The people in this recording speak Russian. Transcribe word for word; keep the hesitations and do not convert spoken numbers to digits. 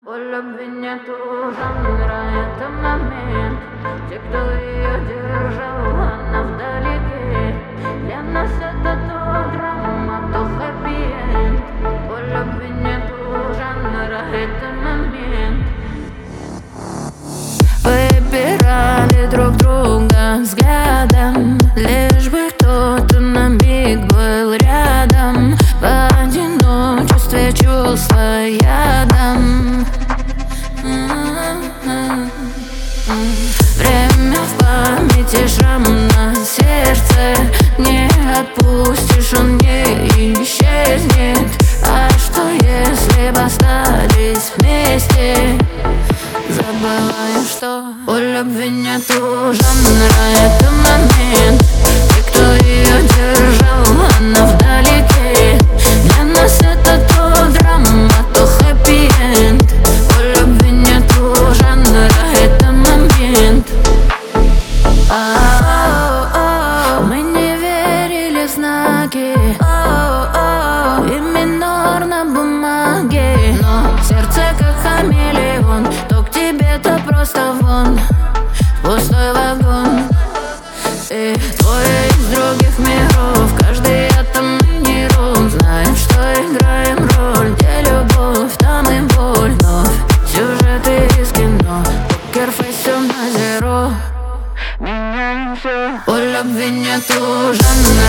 У любви нету жанра, это момент. Те, кто ее держал, она вдалеке. Для нас это то драма, то хэппи-энд. У любви нету жанра, это момент. Выбирали друг друга взглядом, лишь бы кто-то на миг был рядом. В одиночестве чувства ядом. Время в памяти, шрам на сердце. Не отпустишь, он не исчезнет. А что если бы остались вместе? Забываю, что у любви нету жанра, это момент. Те, кто ее держал, она вдалеке. Для нас это то драма, то хэппи-энд. У любви нету жанра, это момент. А-а-а, мы не верили в знаки. А-а-а, и минор на бумаге. Но сердце как хамелеон, то к тебе, то просто вон. Пустой вагон. И двое из других миров, каждый атом и нейрон. Знаем, что играем роль, где любовь, там и боль. Вновь сюжеты из кино, покерфейс, все на зеро. Меняемся. У любви нету жанра.